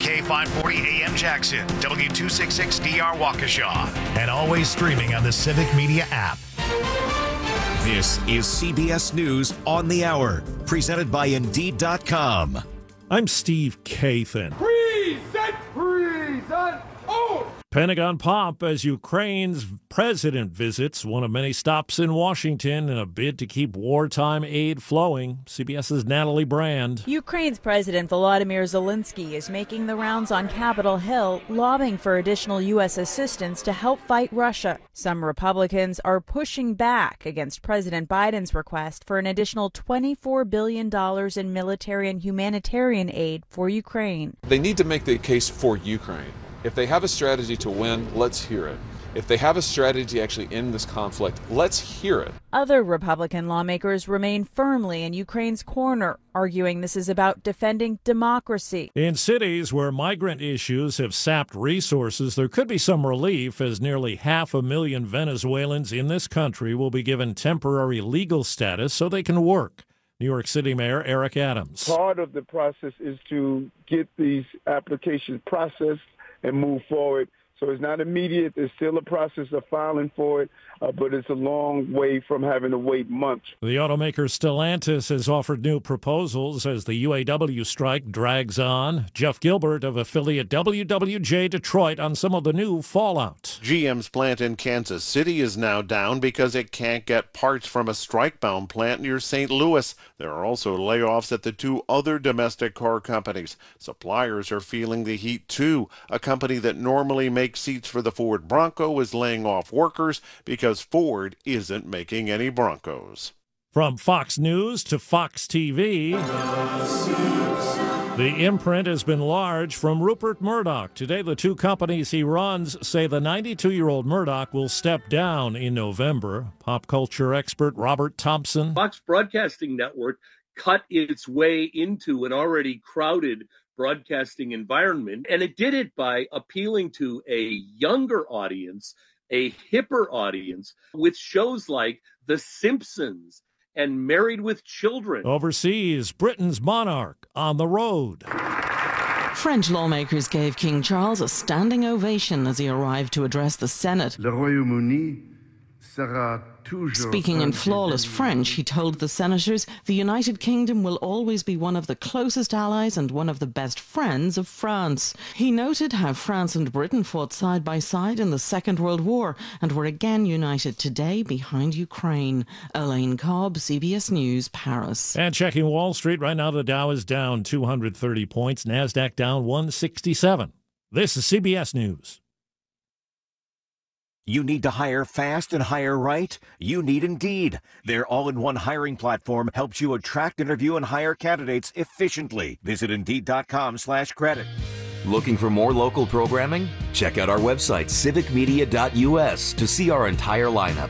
WDK 540 AM Jackson, W266DR Waukesha, and always streaming on the Civic Media app. This is CBS News on the Hour, presented by Indeed.com. I'm Steve Kathan. Present. Oh! Pentagon pomp as Ukraine's president visits one of many stops in Washington in a bid to keep wartime aid flowing. CBS's Natalie Brand. Ukraine's President Volodymyr Zelensky is making the rounds on Capitol Hill, lobbying for additional U.S. assistance to help fight Russia. Some Republicans are pushing back against President Biden's request for an additional $24 billion in military and humanitarian aid for Ukraine. They need to make the case for Ukraine. If they have a strategy to win, let's hear it. If they have a strategy to actually end this conflict, let's hear it. Other Republican lawmakers remain firmly in Ukraine's corner, arguing this is about defending democracy. In cities where migrant issues have sapped resources, there could be some relief as nearly 500,000 Venezuelans in this country will be given temporary legal status so they can work. New York City Mayor Eric Adams. Part of the process is to get these applications processed and move forward. So it's not immediate. There's still a process of filing for it, but it's a long way from having to wait months. The automaker Stellantis has offered new proposals as the UAW strike drags on. Jeff Gilbert of affiliate WWJ Detroit on some of the new fallout. GM's plant in Kansas City is now down because it can't get parts from a strike-bound plant near St. Louis. There are also layoffs at the two other domestic car companies. Suppliers are feeling the heat too. A company that normally makes seats for the Ford Bronco is laying off workers because Ford isn't making any Broncos. From Fox News to Fox TV, the imprint has been large from Rupert Murdoch. Today, the two companies he runs say the 92-year-old Murdoch will step down in November. Pop culture expert Robert Thompson. Fox Broadcasting Network cut its way into an already crowded broadcasting environment, and it did it by appealing to a younger audience, a hipper audience, with shows like The Simpsons and Married with Children. Overseas, Britain's monarch on the road. French lawmakers gave King Charles a standing ovation as he arrived to address the Senate. Le Royaume-Uni sera Speaking in flawless French, he told the senators the United Kingdom will always be one of the closest allies and one of the best friends of France. He noted how France and Britain fought side by side in the Second World War and were again united today behind Ukraine. Elaine Cobb, CBS News, Paris. And checking Wall Street, right now the Dow is down 230 points, NASDAQ down 167. This is CBS News. You need to hire fast and hire right? You need Indeed. Their all-in-one hiring platform helps you attract, interview, and hire candidates efficiently. Visit Indeed.com/credit. Looking for more local programming? Check out our website, civicmedia.us, to see our entire lineup.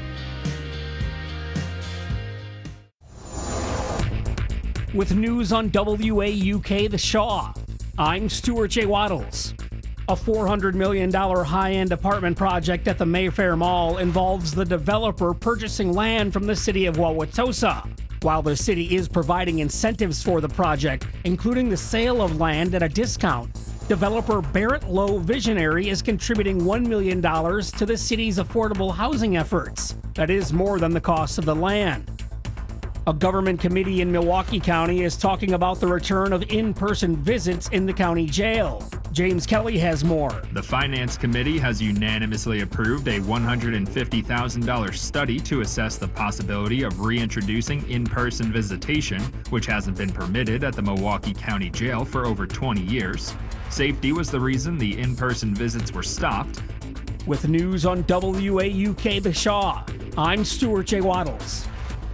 With news on WAUK The Shaw, I'm Stuart J. Waddles. A $400 million high-end apartment project at the Mayfair Mall involves the developer purchasing land from the city of Wauwatosa. While the city is providing incentives for the project, including the sale of land at a discount, developer Barrett Lowe Visionary is contributing $1 million to the city's affordable housing efforts. That is more than the cost of the land. A government committee in Milwaukee County is talking about the return of in-person visits in the county jail. James Kelly has more. The Finance Committee has unanimously approved a $150,000 study to assess the possibility of reintroducing in-person visitation, which hasn't been permitted at the Milwaukee County Jail for over 20 years. Safety was the reason the in-person visits were stopped. With news on WAUK The Shaw, I'm Stuart J. Waddles.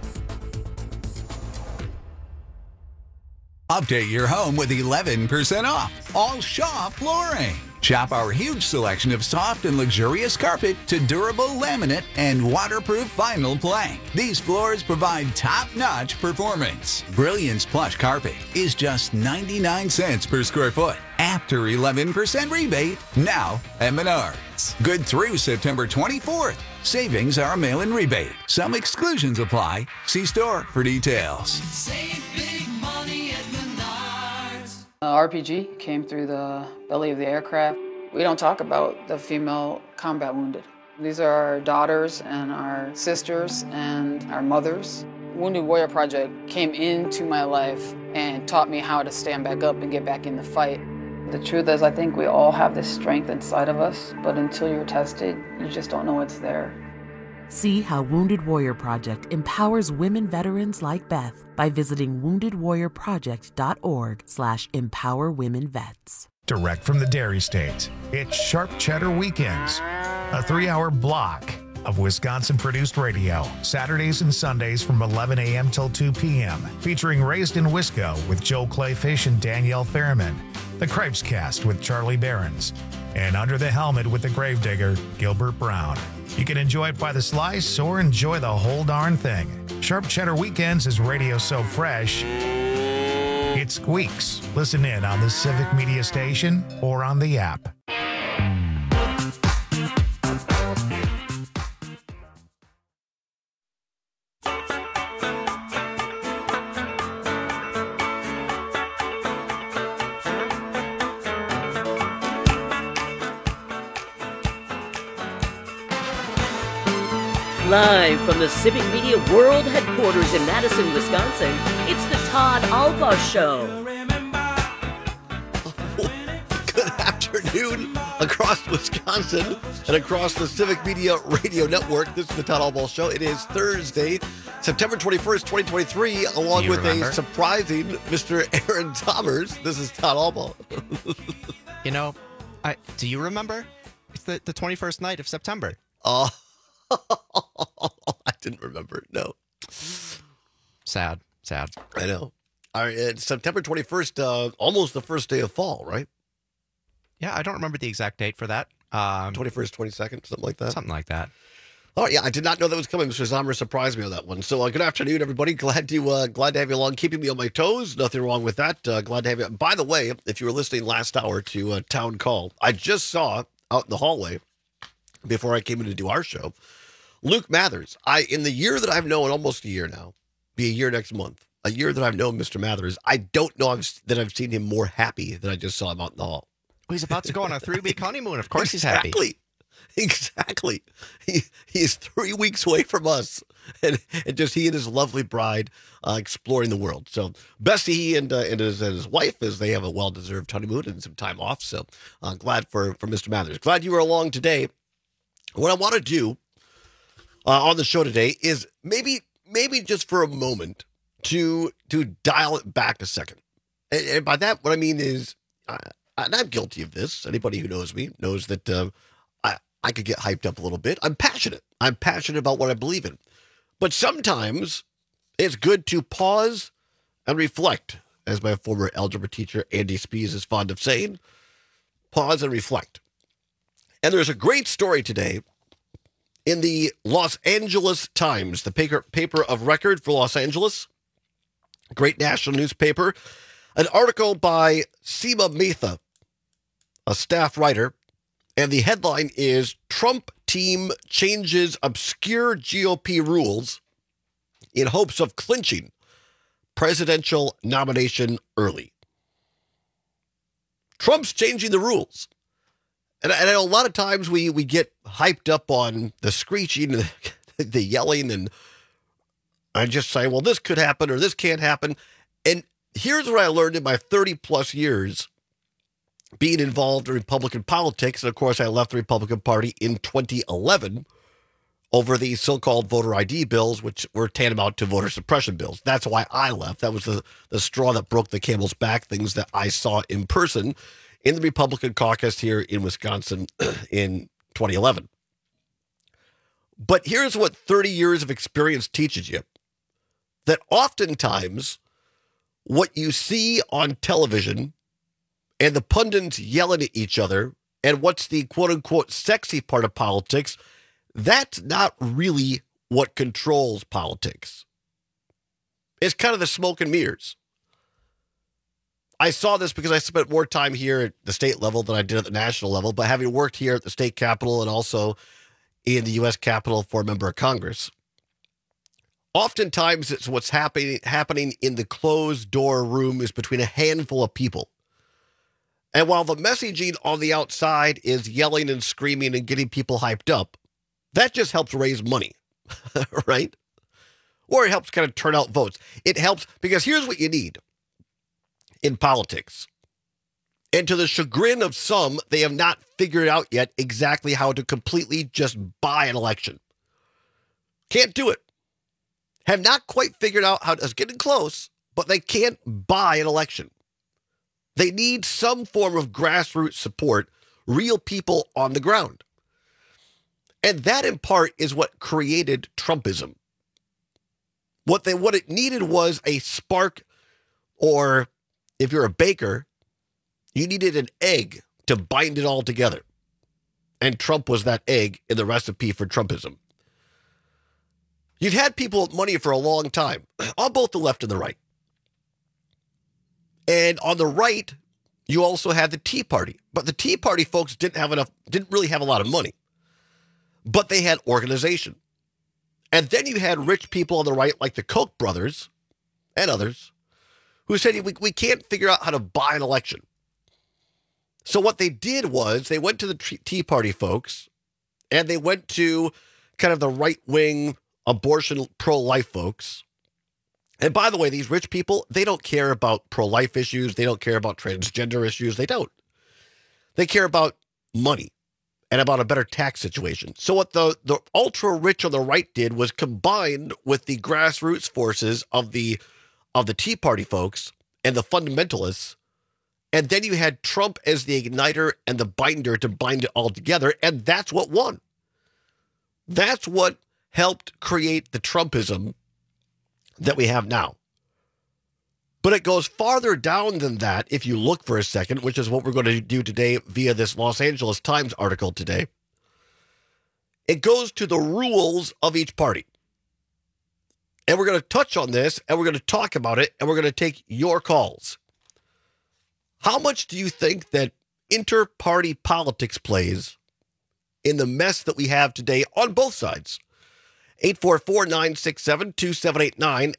Update your home with 11% off all Shaw flooring. Shop our huge selection of soft and luxurious carpet to durable laminate and waterproof vinyl plank. These floors provide top-notch performance. Brilliance Plush Carpet is just 99 cents per square foot after 11% rebate now at Menards. Good through September 24th. Savings are a mail-in rebate. Some exclusions apply. See store for details. Save big money at Menards. RPG came through the belly of the aircraft. We don't talk about the female combat wounded. These are our daughters and our sisters and our mothers. Wounded Warrior Project came into my life and taught me how to stand back up and get back in the fight. The truth is, I think we all have this strength inside of us, but until you're tested, you just don't know what's there. See how Wounded Warrior Project empowers women veterans like Beth by visiting woundedwarriorproject.org/empowerwomenvets. Direct from the Dairy State, it's Sharp Cheddar Weekends, a 3-hour block of Wisconsin-produced radio, Saturdays and Sundays from 11 a.m. till 2 p.m., featuring Raised in Wisco with Joe Clayfish and Danielle Ferriman, The Cripes Cast with Charlie Behrens, and Under the Helmet with the Gravedigger, Gilbert Brown. You can enjoy it by the slice or enjoy the whole darn thing. Sharp Cheddar Weekends is radio so fresh, it squeaks. Listen in on the Civic Media Station or on the app. Live from the Civic Media World Headquarters in Madison, Wisconsin, it's the Todd Albaugh Show. Good afternoon across Wisconsin and across the Civic Media Radio Network. This is the Todd Albaugh Show. It is Thursday, September 21st, 2023, along with a surprising Mr. Aaron Thomas. This is Todd Albaugh. Do you remember? It's the 21st night of September. I didn't remember. No. Sad. I know. All right, it's September 21st, almost the first day of fall, right? Yeah, I don't remember the exact date for that. 21st, 22nd, something like that. Something like that. Oh, yeah, I did not know that was coming. Mr. Zomer surprised me on that one. So good afternoon, everybody. Glad to have you along, keeping me on my toes. Nothing wrong with that. Glad to have you. By the way, if you were listening last hour to Town Call, I just saw out in the hallway before I came in to do our show, Luke Mathers. In the year that I've known, almost a year now, be a year next month, a year that I've known Mr. Mathers, I don't know that I've seen him more happy than I just saw him out in the hall. Well, he's about to go on a 3-week honeymoon. Of course he's happy. Exactly. He is 3 weeks away from us, and just he and his lovely bride exploring the world. So best to he and his wife, as they have a well-deserved honeymoon and some time off. So glad for Mr. Mathers. Glad you were along today. What I want to do on the show today is maybe just for a moment to dial it back a second. And by that, what I mean is, and I'm guilty of this. Anybody who knows me knows that I could get hyped up a little bit. I'm passionate. I'm passionate about what I believe in. But sometimes it's good to pause and reflect, as my former algebra teacher, Andy Spees, is fond of saying. Pause and reflect. And there's a great story today in the Los Angeles Times, the paper of record for Los Angeles, great national newspaper, an article by Seema Mehta, a staff writer, and the headline is Trump Team Changes Obscure GOP Rules in Hopes of Clinching Presidential Nomination Early. Trump's changing the rules. And I know a lot of times we get hyped up on the screeching, the yelling, and I just say, well, this could happen or this can't happen. And here's what I learned in my 30-plus years being involved in Republican politics. And, of course, I left the Republican Party in 2011 over the so-called voter ID bills, which were tantamount to voter suppression bills. That's why I left. That was the straw that broke the camel's back, things that I saw in person in the Republican caucus here in Wisconsin in 2011. But here's what 30 years of experience teaches you, that oftentimes what you see on television and the pundits yelling at each other and what's the quote-unquote sexy part of politics, that's not really what controls politics. It's kind of the smoke and mirrors. I saw this because I spent more time here at the state level than I did at the national level, but having worked here at the state capitol and also in the U.S. Capitol for a member of Congress, oftentimes it's what's happening in the closed door room is between a handful of people. And while the messaging on the outside is yelling and screaming and getting people hyped up, that just helps raise money, right? Or it helps kind of turn out votes. It helps because here's what you need in politics. And to the chagrin of some, they have not figured out yet exactly how to completely just buy an election. Can't do it. Have not quite figured out how to, it's getting close, but they can't buy an election. They need some form of grassroots support, real people on the ground. And that in part is what created Trumpism. What it needed was a spark, or if you're a baker, you needed an egg to bind it all together. And Trump was that egg in the recipe for Trumpism. You've had people with money for a long time, on both the left and the right. And on the right, you also had the Tea Party. But the Tea Party folks didn't really have a lot of money. But they had organization. And then you had rich people on the right, like the Koch brothers and others, who said, we can't figure out how to buy an election. So what they did was they went to the Tea Party folks, and they went to kind of the right-wing abortion pro-life folks. And by the way, these rich people, they don't care about pro-life issues. They don't care about transgender issues. They don't. They care about money and about a better tax situation. So what the ultra-rich on the right did was combined with the grassroots forces of the Tea Party folks and the fundamentalists. And then you had Trump as the igniter and the binder to bind it all together. And that's what won. That's what helped create the Trumpism that we have now. But it goes farther down than that if you look for a second, which is what we're going to do today via this Los Angeles Times article today. It goes to the rules of each party. And we're going to touch on this, and we're going to talk about it, and we're going to take your calls. How much do you think that inter-party politics plays in the mess that we have today on both sides? 844-967-2789,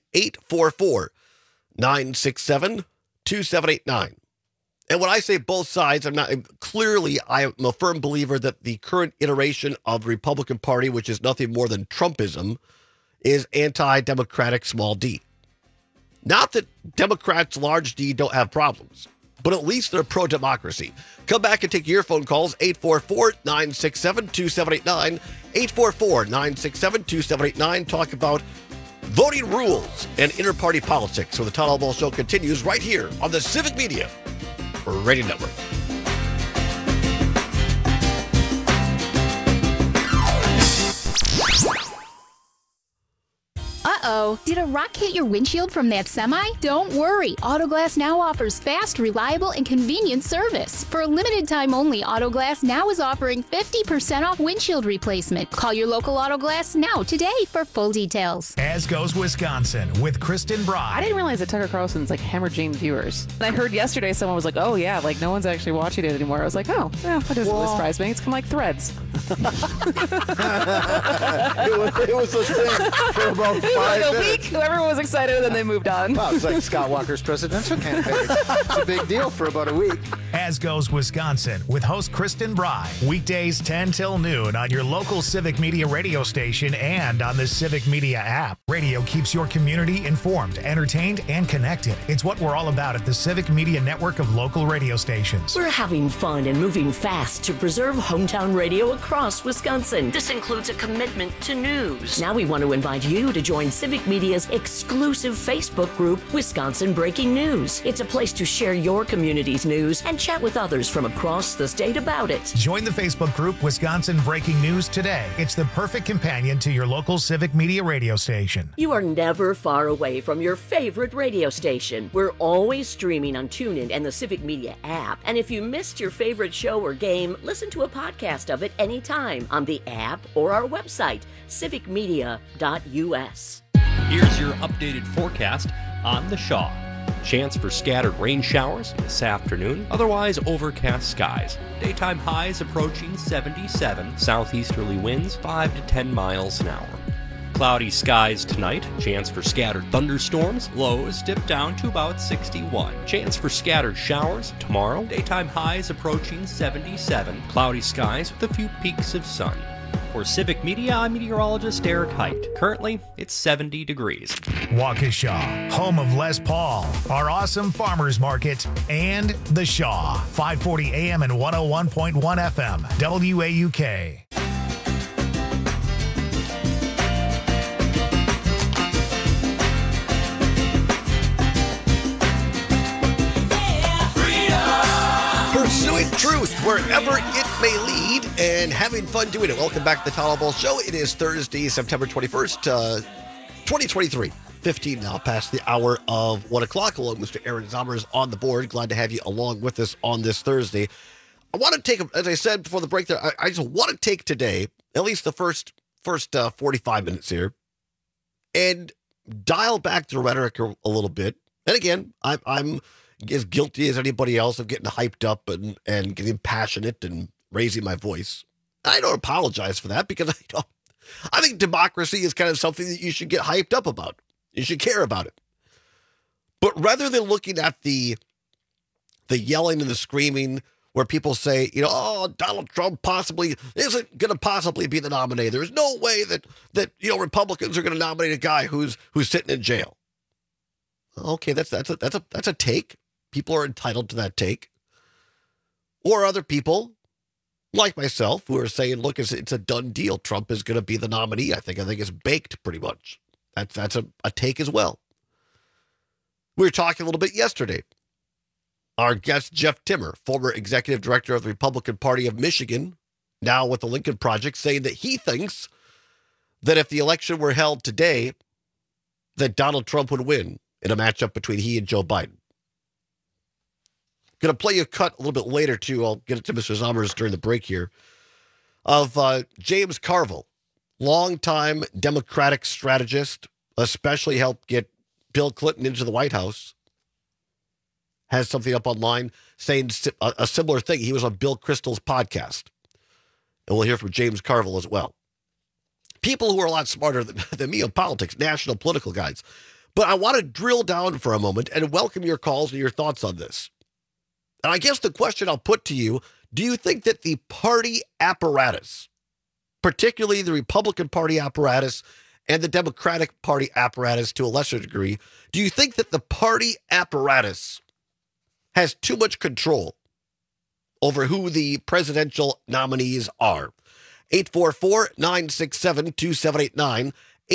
844-967-2789. And when I say both sides, I'm a firm believer that the current iteration of the Republican Party, which is nothing more than Trumpism, is anti-democratic small d. Not that Democrats large d don't have problems, but at least they're pro-democracy. Come back and take your phone calls, 844-967-2789, 844-967-2789. Talk about voting rules and inter-party politics. So the Todd Albaugh Show continues right here on the Civic Media Radio Network. Uh-oh, did a rock hit your windshield from that semi? Don't worry, Autoglass Now offers fast, reliable, and convenient service. For a limited time only, Autoglass Now is offering 50% off windshield replacement. Call your local Autoglass Now today for full details. As Goes Wisconsin with Kristen Bride. I didn't realize that Tucker Carlson's like hemorrhaging viewers. I heard yesterday someone was like, oh yeah, like no one's actually watching it anymore. I was like, oh, yeah, that doesn't surprise me. It's kind of like Threads. it was a thing for about 5 like a minutes. week, everyone was excited, and then they moved on. Well, it's like Scott Walker's presidential campaign. It's a big deal for about a week. As Goes Wisconsin with host Kristen Bride. Weekdays 10 till noon on your local Civic Media radio station and on the Civic Media app. Radio keeps your community informed, entertained, and connected. It's what we're all about at the Civic Media network of local radio stations. We're having fun and moving fast to preserve hometown radio across Wisconsin. This includes a commitment to news. Now we want to invite you to join Civic Media's exclusive Facebook group, Wisconsin Breaking News. It's a place to share your community's news and chat with others from across the state about it. Join the Facebook group Wisconsin Breaking News today. It's the perfect companion to your local Civic Media radio station. You are never far away from your favorite radio station. We're always streaming on TuneIn and the Civic Media app. And if you missed your favorite show or game, listen to a podcast of it anytime on the app or our website, civicmedia.us. Here's your updated forecast on the Shaw. Chance for scattered rain showers this afternoon, otherwise overcast skies. Daytime highs approaching 77, southeasterly winds 5 to 10 miles an hour. Cloudy skies tonight. Chance for scattered thunderstorms. Lows dip down to about 61. Chance for scattered showers tomorrow. Daytime highs approaching 77. Cloudy skies with a few peaks of sun. For Civic Media, I'm meteorologist Eric Height. Currently, it's 70 degrees. Waukesha, home of Les Paul, our awesome farmers market, and The Shaw, 540 AM and 101.1 FM, WAUK. Pursuing truth wherever it may lead and having fun doing it. Welcome back to the Tyler Ball Show. It is Thursday, September 21st, 2023. 15 now past the hour of 1 o'clock. Along Mr. Aaron Zommers on the board. Glad to have you along with us on this Thursday. I want to take, as I said before the break there, I just want to take today, at least the first 45 minutes here, and dial back the rhetoric a little bit. And again, I'm as guilty as anybody else of getting hyped up and getting passionate and raising my voice. I don't apologize for that because I think democracy is kind of something that you should get hyped up about. You should care about it. But rather than looking at the yelling and the screaming where people say, oh, Donald Trump possibly isn't going to possibly be the nominee. There's no way that Republicans are going to nominate a guy who's sitting in jail. Okay, that's a take. People are entitled to that take. Or other people, like myself, who are saying, look, it's a done deal. Trump is going to be the nominee. I think it's baked pretty much. That's a take as well. We were talking a little bit yesterday. Our guest, Jeff Timmer, former executive director of the Republican Party of Michigan, now with the Lincoln Project, saying that he thinks that if the election were held today, that Donald Trump would win in a matchup between he and Joe Biden. Going to play you a cut a little bit later, too. I'll get it to Mr. Zommers during the break here, of James Carville, longtime Democratic strategist, especially helped get Bill Clinton into the White House, has something up online saying a similar thing. He was on Bill Kristol's podcast. And we'll hear from James Carville as well. People who are a lot smarter than me on politics, national political guys. But I want to drill down for a moment and welcome your calls and your thoughts on this. And I guess the question I'll put to you, do you think that the party apparatus, particularly the Republican Party apparatus and the Democratic Party apparatus to a lesser degree, do you think that the party apparatus has too much control over who the presidential nominees are? 844-967-2789,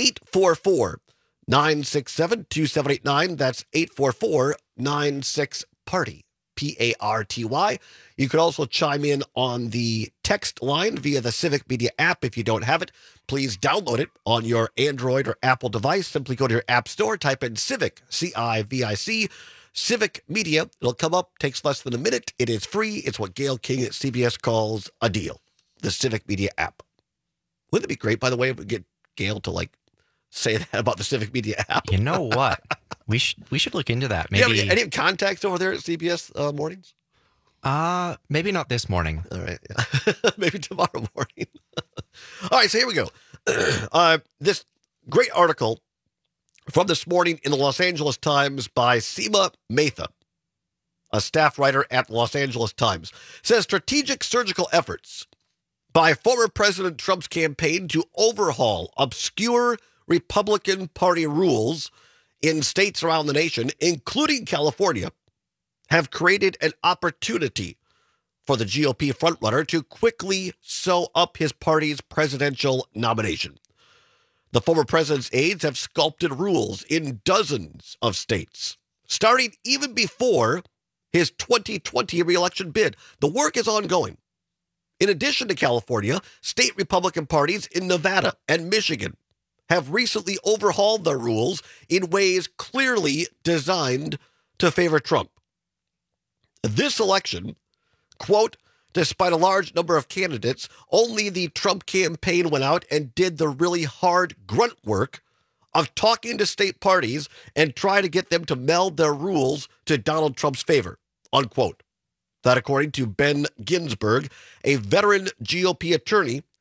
844-967-2789. That's 844-96-PARTY. PARTY. You could also chime in on the text line via the Civic Media app. If you don't have it, please download it on your Android or Apple device. Simply go to your app store, type in Civic, C-I-V-I-C, Civic Media. It'll come up, takes less than a minute. It is free. It's what Gail King at CBS calls a deal, the Civic Media app. Wouldn't it be great, by the way, if we get Gail to say that about the Civic Media app? You know what? We should look into that. Maybe any contacts over there at CBS mornings? Maybe not this morning. All right. Yeah. Maybe tomorrow morning. All right, so here we go. This great article from this morning in the Los Angeles Times by Seema Mehta, a staff writer at the Los Angeles Times, says strategic surgical efforts by former President Trump's campaign to overhaul obscure Republican Party rules in states around the nation, including California, have created an opportunity for the GOP frontrunner to quickly sew up his party's presidential nomination. The former president's aides have sculpted rules in dozens of states, starting even before his 2020 re-election bid. The work is ongoing. In addition to California, state Republican parties in Nevada and Michigan have recently overhauled their rules in ways clearly designed to favor Trump. This election, quote, despite a large number of candidates, only the Trump campaign went out and did the really hard grunt work of talking to state parties and try to get them to meld their rules to Donald Trump's favor, unquote. That according to Ben Ginsberg, a veteran GOP attorney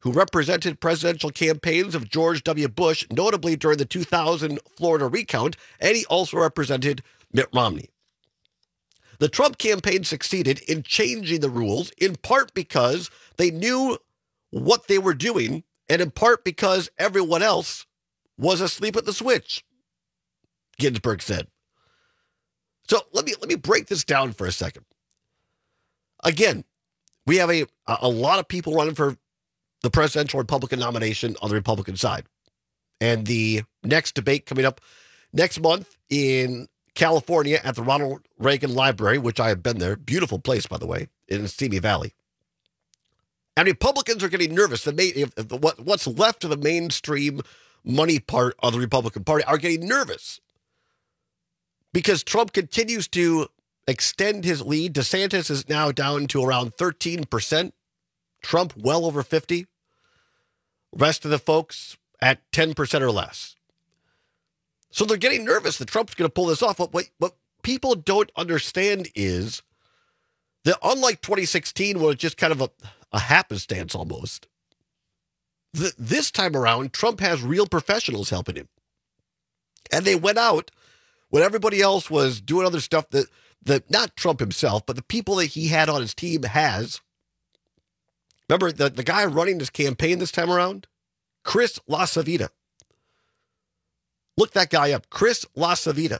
who represented presidential campaigns of George W. Bush, notably during the 2000 Florida recount, and he also represented Mitt Romney. The Trump campaign succeeded in changing the rules, in part because they knew what they were doing, and in part because everyone else was asleep at the switch, Ginsburg said. So let me break this down for a second. Again, we have a lot of people running for the presidential Republican nomination on the Republican side. And the next debate coming up next month in California at the Ronald Reagan Library, which I have been there, beautiful place, by the way, in Simi Valley. And Republicans are getting nervous. What's left of the mainstream money part of the Republican Party are getting nervous because Trump continues to extend his lead. DeSantis is now down to around 13%. Trump well over 50%. Rest of the folks at 10% or less. So they're getting nervous that Trump's going to pull this off. What people don't understand is that unlike 2016, where it's just kind of a happenstance almost, this time around, Trump has real professionals helping him. And they went out when everybody else was doing other stuff that not Trump himself, but the people that he had on his team has. Remember the guy running this campaign this time around? Chris LaCivita. Look that guy up, Chris LaCivita.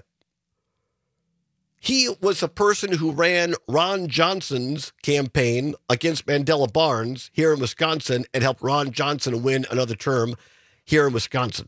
He was the person who ran Ron Johnson's campaign against Mandela Barnes here in Wisconsin and helped Ron Johnson win another term here in Wisconsin.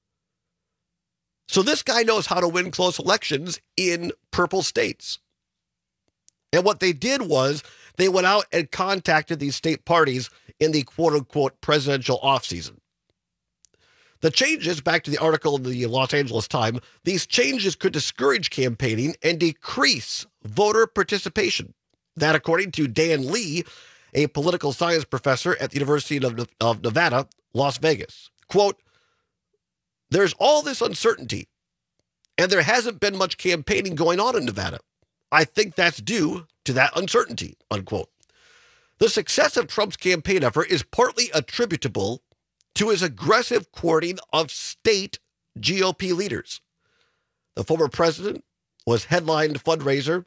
So this guy knows how to win close elections in purple states. And what they did was they went out and contacted these state parties in the quote-unquote presidential offseason. The changes, back to the article in the Los Angeles Times, these changes could discourage campaigning and decrease voter participation. That, according to Dan Lee, a political science professor at the University of Nevada, Las Vegas. Quote, there's all this uncertainty, and there hasn't been much campaigning going on in Nevada. I think that's due to that uncertainty, unquote. The success of Trump's campaign effort is partly attributable to his aggressive courting of state GOP leaders. The former president has headlined fundraisers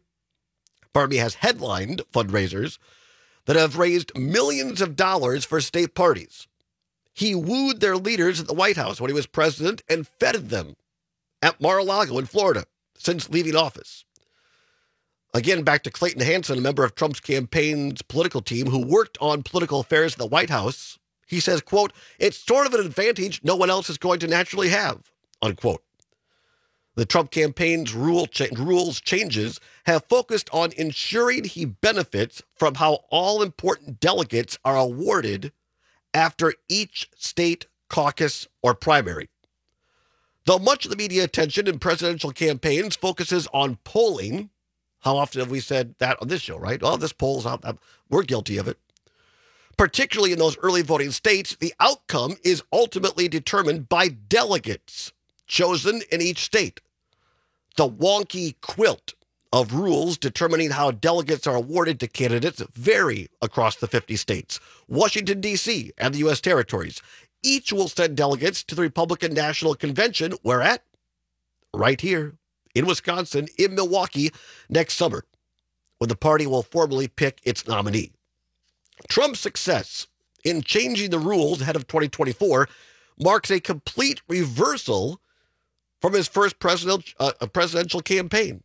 that have raised millions of dollars for state parties. He wooed their leaders at the White House when he was president and feted them at Mar-a-Lago in Florida since leaving office. Again, back to Clayton Hanson, a member of Trump's campaign's political team who worked on political affairs at the White House. He says, quote, it's sort of an advantage no one else is going to naturally have, unquote. The Trump campaign's rules changes have focused on ensuring he benefits from how all important delegates are awarded after each state caucus or primary. Though much of the media attention in presidential campaigns focuses on polling, how often have we said that on this show, right? Oh, this poll's out. We're guilty of it. Particularly in those early voting states, the outcome is ultimately determined by delegates chosen in each state. The wonky quilt of rules determining how delegates are awarded to candidates vary across the 50 states, Washington, D.C., and the U.S. territories. Each will send delegates to the Republican National Convention, where at? Right here in Wisconsin, in Milwaukee, next summer, when the party will formally pick its nominee. Trump's success in changing the rules ahead of 2024 marks a complete reversal from his first presidential campaign.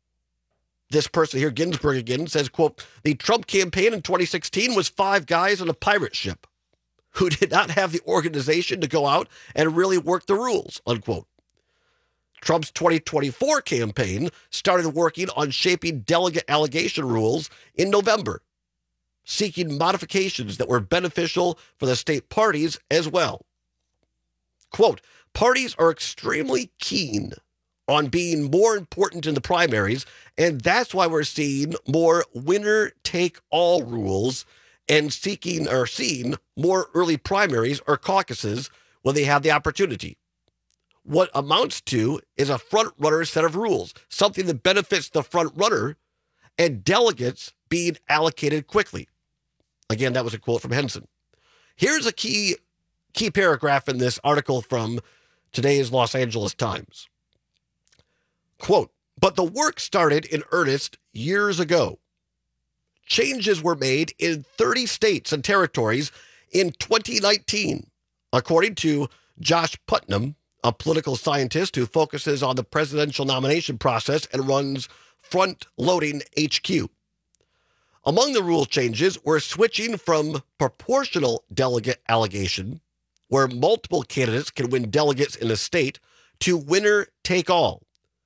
This person here, Ginsburg again, says, quote, the Trump campaign in 2016 was 5 guys on a pirate ship who did not have the organization to go out and really work the rules, unquote. Trump's 2024 campaign started working on shaping delegate allocation rules in November, seeking modifications that were beneficial for the state parties as well. Quote, parties are extremely keen on being more important in the primaries, and that's why we're seeing more winner-take-all rules and seeing more early primaries or caucuses when they have the opportunity. What amounts to is a front-runner set of rules, something that benefits the front-runner and delegates being allocated quickly. Again, that was a quote from Henson. Here's a key paragraph in this article from today's Los Angeles Times. Quote, but the work started in earnest years ago. Changes were made in 30 states and territories in 2019, according to Josh Putnam, a political scientist who focuses on the presidential nomination process and runs Front Loading HQ. Among the rule changes were switching from proportional delegate allocation, where multiple candidates can win delegates in a state, to winner take all.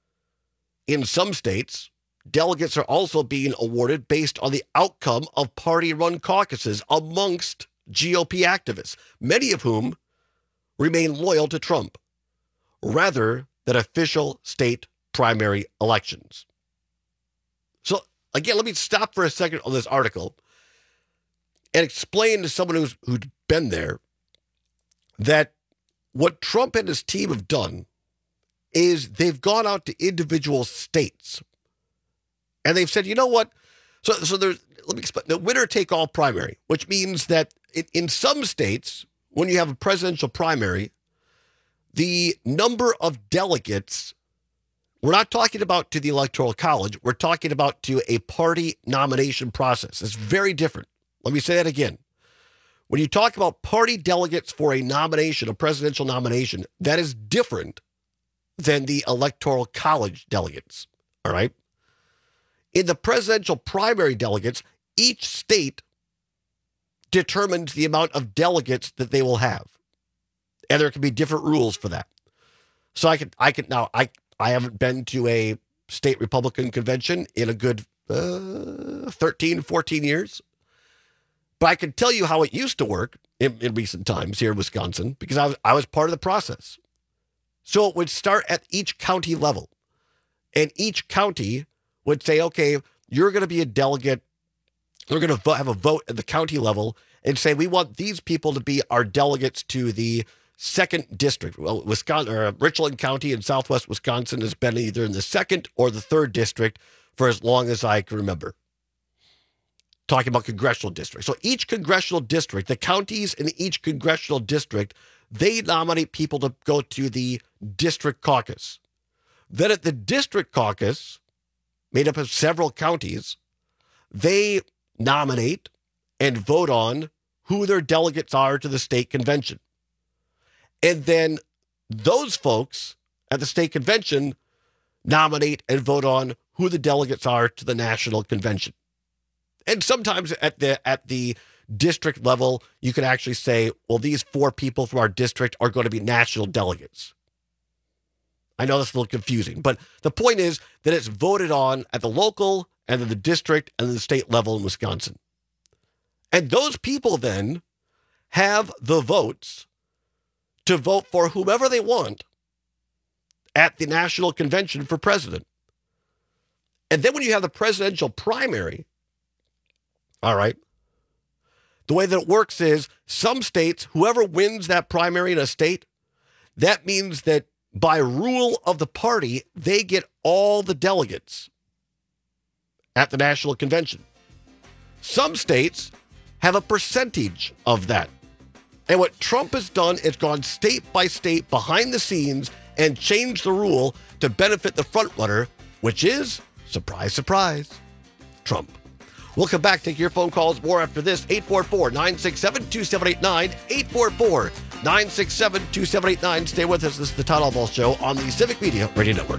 In some states, delegates are also being awarded based on the outcome of party-run caucuses amongst GOP activists, many of whom remain loyal to Trump, rather than official state primary elections. So, again, let me stop for a second on this article and explain to someone who's been there that what Trump and his team have done is they've gone out to individual states and they've said, you know what? So there's, let me explain, the winner take all primary, which means that in some states, when you have a presidential primary, the number of delegates, we're not talking about to the Electoral College, we're talking about to a party nomination process. It's very different. Let me say that again. When you talk about party delegates for a nomination, a presidential nomination, that is different than the Electoral College delegates, all right? In the presidential primary delegates, each state determines the amount of delegates that they will have. And there can be different rules for that. So I haven't been to a state Republican convention in a good 13, 14 years. But I can tell you how it used to work in recent times here in Wisconsin, because I was part of the process. So it would start at each county level. And each county would say, okay, you're going to be a delegate. We're going to have a vote at the county level and say, we want these people to be our delegates to the 2nd district. Well, Richland County in southwest Wisconsin has been either in the 2nd or the 3rd district for as long as I can remember. Talking about congressional districts. So each congressional district, the counties in each congressional district, they nominate people to go to the district caucus. Then at the district caucus, made up of several counties, they nominate and vote on who their delegates are to the state convention. And then those folks at the state convention nominate and vote on who the delegates are to the national convention. And sometimes at the district level, you can actually say, well, these 4 people from our district are going to be national delegates. I know that's a little confusing, but the point is that it's voted on at the local and then the district and then the state level in Wisconsin. And those people then have the votes to vote for whomever they want at the national convention for president. And then when you have the presidential primary, all right, the way that it works is some states, whoever wins that primary in a state, that means that by rule of the party, they get all the delegates at the national convention. Some states have a percentage of that. And what Trump has done is gone state by state behind the scenes and changed the rule to benefit the frontrunner, which is, surprise, surprise, Trump. We'll come back, take your phone calls more after this. 844-967-2789, 844-967-2789. Stay with us. This is the Todd Albaugh Show on the Civic Media Radio Network.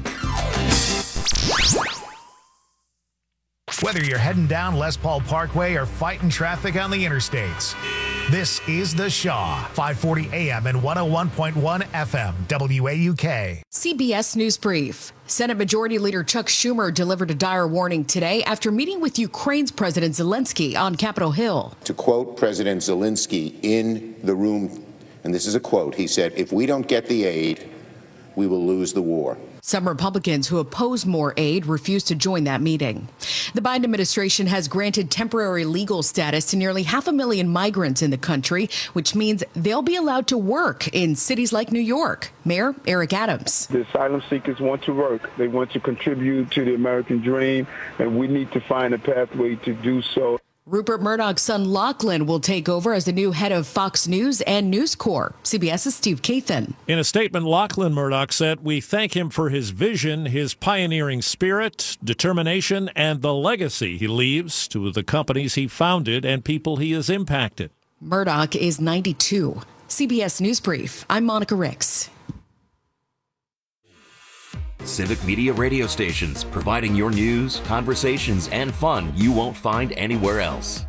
Whether you're heading down Les Paul Parkway or fighting traffic on the interstates, this is The Shaw, 540 AM and 101.1 FM, WAUK. CBS News Brief. Senate Majority Leader Chuck Schumer delivered a dire warning today after meeting with Ukraine's President Zelensky on Capitol Hill. To quote President Zelensky in the room, and this is a quote, he said, "If we don't get the aid, we will lose the war." Some Republicans who oppose more aid refused to join that meeting. The Biden administration has granted temporary legal status to nearly 500,000 migrants in the country, which means they'll be allowed to work in cities like New York. Mayor Eric Adams. The asylum seekers want to work. They want to contribute to the American dream, and we need to find a pathway to do so. Rupert Murdoch's son Lachlan will take over as the new head of Fox News and News Corp. CBS's Steve Kathan. In a statement, Lachlan Murdoch said, "We thank him for his vision, his pioneering spirit, determination, and the legacy he leaves to the companies he founded and people he has impacted." Murdoch is 92. CBS News Brief. I'm Monica Ricks. Civic Media radio stations, providing your news, conversations, and fun you won't find anywhere else.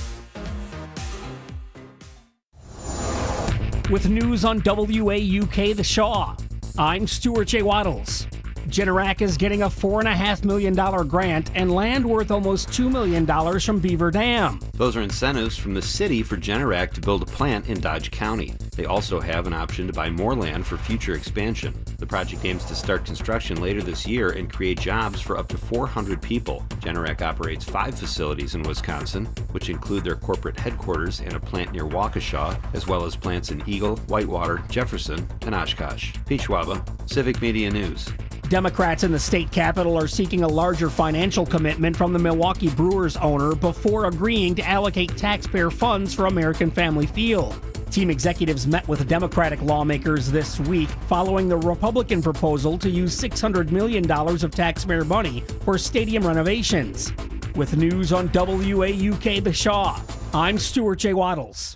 With news on WAUK The Shaw, I'm Stuart J. Waddles. Generac is getting a $4.5 million grant and land worth almost $2 million from Beaver Dam. Those are incentives from the city for Generac to build a plant in Dodge County. They also have an option to buy more land for future expansion. The project aims to start construction later this year and create jobs for up to 400 people. Generac operates 5 facilities in Wisconsin, which include their corporate headquarters and a plant near Waukesha, as well as plants in Eagle, Whitewater, Jefferson, and Oshkosh. Pete Schwaba, Civic Media News. Democrats in the state capitol are seeking a larger financial commitment from the Milwaukee Brewers owner before agreeing to allocate taxpayer funds for American Family Field. Team executives met with Democratic lawmakers this week following the Republican proposal to use $600 million of taxpayer money for stadium renovations. With news on WAUK The Shaw, I'm Stuart J. Waddles.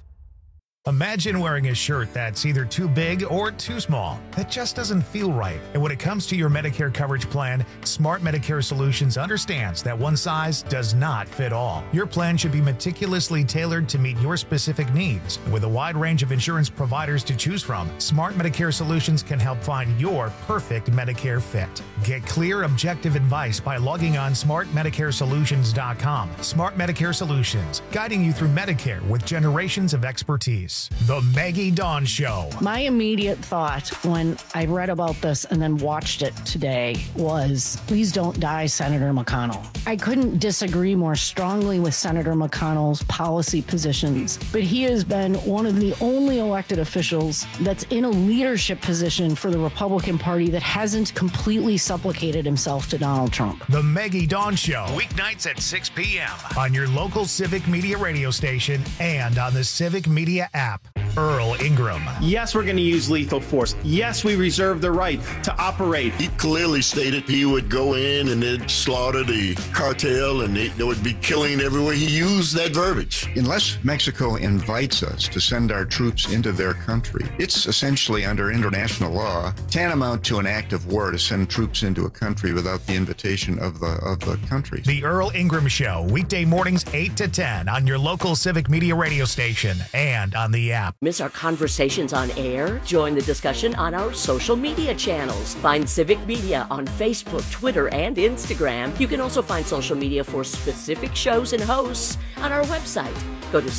Imagine wearing a shirt that's either too big or too small. That just doesn't feel right. And when it comes to your Medicare coverage plan, Smart Medicare Solutions understands that one size does not fit all. Your plan should be meticulously tailored to meet your specific needs. With a wide range of insurance providers to choose from, Smart Medicare Solutions can help find your perfect Medicare fit. Get clear, objective advice by logging on smartmedicaresolutions.com. Smart Medicare Solutions, guiding you through Medicare with generations of expertise. The Maggie Dawn Show. My immediate thought when I read about this and then watched it today was, please don't die, Senator McConnell. I couldn't disagree more strongly with Senator McConnell's policy positions, but he has been one of the only elected officials that's in a leadership position for the Republican Party that hasn't completely supplicated himself to Donald Trump. The Maggie Dawn Show, weeknights at 6 p.m. on your local Civic Media radio station and on the Civic Media app. Earl Ingram. Yes, we're going to use lethal force. Yes, we reserve the right to operate. He clearly stated he would go in and they'd slaughter the cartel and they would be killing everywhere. He used that verbiage. Unless Mexico invites us to send our troops into their country, it's essentially under international law tantamount to an act of war to send troops into a country without the invitation of the country. The Earl Ingram Show, weekday mornings 8 to 10 on your local Civic Media radio station and on the app. Miss our conversations on air? Join the discussion on our social media channels. Find Civic Media on Facebook, Twitter, and Instagram. You can also find social media for specific shows and hosts on our website. Go to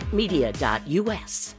civicmedia.us.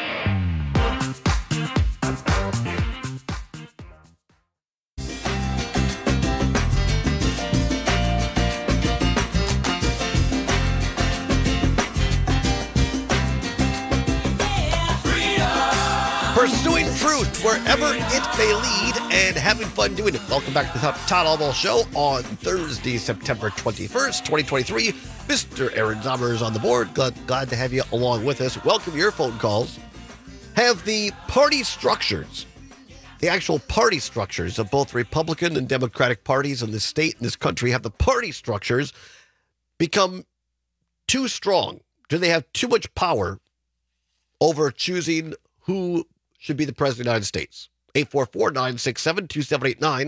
Pursuing truth wherever it may lead and having fun doing it. Welcome back to the Todd Albaugh Show on Thursday, September 21st, 2023. Mr. Aaron Zommer is on the board. Glad to have you along with us. Welcome your phone calls. Have the party structures, the actual party structures of both Republican and Democratic parties in this state and this country, have the party structures become too strong? Do they have too much power over choosing who should be the president of the United States? 844-967-2789,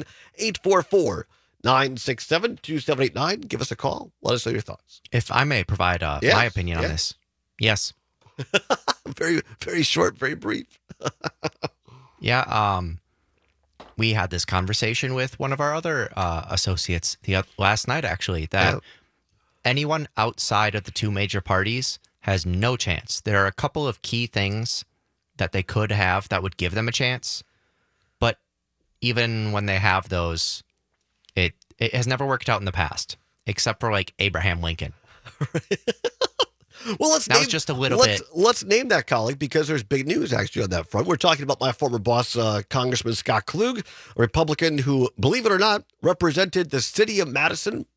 844-967-2789. Give us a call. Let us know your thoughts. If I may provide my opinion on this. Yes. Very, very short, very brief. Yeah. We had this conversation with one of our other associates last night, actually, that anyone outside of the two major parties has no chance. There are a couple of key things that they could have that would give them a chance. But even when they have those, it has never worked out in the past, except for like Abraham Lincoln. Well, let's name that colleague, because there's big news actually on that front. We're talking about my former boss, Congressman Scott Klug, a Republican who, believe it or not, represented the city of Madison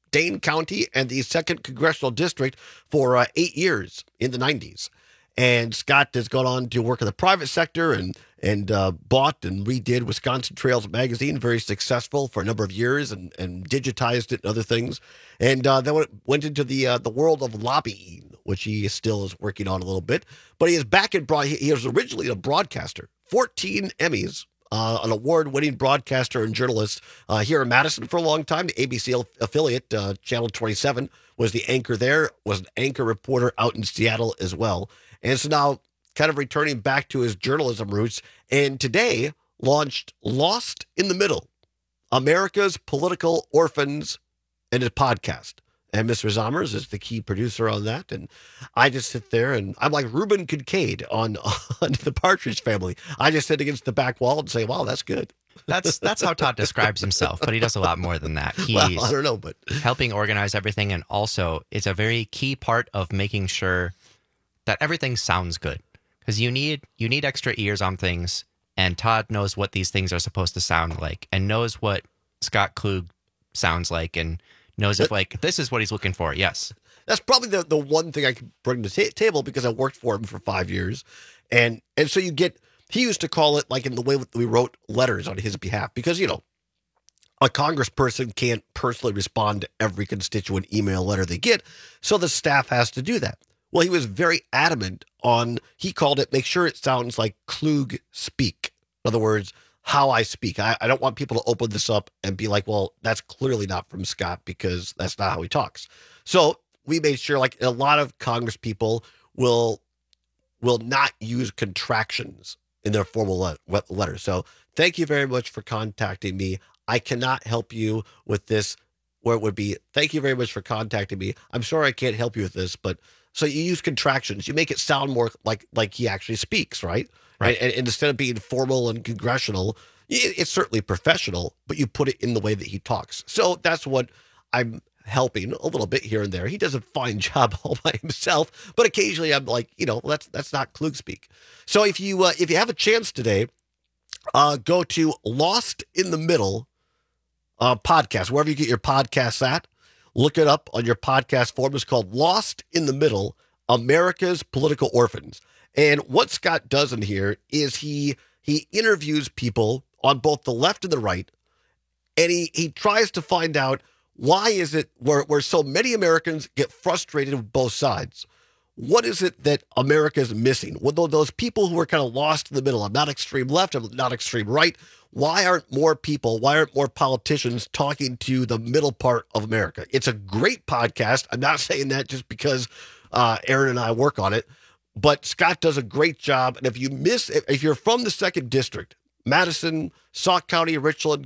Dane County and the 2nd Congressional District for 8 years in the 90s. And Scott has gone on to work in the private sector and bought and redid Wisconsin Trails magazine, very successful for a number of years, and digitized it and other things. And then went into the world of lobbying, which he still is working on a little bit. But he is back in he was originally a broadcaster, 14 Emmys, an award-winning broadcaster and journalist here in Madison for a long time. The ABC affiliate, Channel 27, was the anchor there, was an anchor reporter out in Seattle as well. And so now kind of returning back to his journalism roots, and today launched Lost in the Middle, America's Political Orphans, and his podcast. And Mr. Zommers is the key producer on that. And I just sit there and I'm like Reuben Kincaid on the Partridge Family. I just sit against the back wall and say, wow, that's good. That's how Todd describes himself, but he does a lot more than that. He's well, I don't know, but helping organize everything, and also it's a very key part of making sure that everything sounds good, because you need extra ears on things, and Todd knows what these things are supposed to sound like, and knows what Scott Klug sounds like, and knows if like this is what he's looking for. Yes, that's probably the one thing I can bring to the table, because I worked for him for 5 years, and so you get. He used to call it like in the way we wrote letters on his behalf, because, you know, a congressperson can't personally respond to every constituent email letter they get. So the staff has to do that. Well, he was very adamant on, he called it, make sure it sounds like Klug speak. In other words, how I speak. I don't want people to open this up and be like, well, that's clearly not from Scott, because that's not how he talks. So we made sure, like a lot of Congress people will not use contractions in their formal letter. So thank you very much for contacting me. I cannot help you with this, where it would be, thank you very much for contacting me. I'm sorry I can't help you with this, but so you use contractions. You make it sound more like he actually speaks, right? Right. And instead of being formal and congressional, it's certainly professional, but you put it in the way that he talks. So that's what I'm helping a little bit here and there. He does a fine job all by himself, but occasionally I'm like, you know, that's not Klug speak. So if you have a chance today, go to Lost in the Middle podcast, wherever you get your podcasts at. Look it up on your podcast form. It's called Lost in the Middle, America's Political Orphans. And what Scott does in here is he interviews people on both the left and the right, and he tries to find out, why is it where so many Americans get frustrated with both sides? What is it that America is missing? Well, those people who are kind of lost in the middle, I'm not extreme left, I'm not extreme right. Why aren't more politicians talking to the middle part of America? It's a great podcast. I'm not saying that just because Aaron and I work on it, but Scott does a great job. And if you're from the 2nd District, Madison, Sauk County, Richland,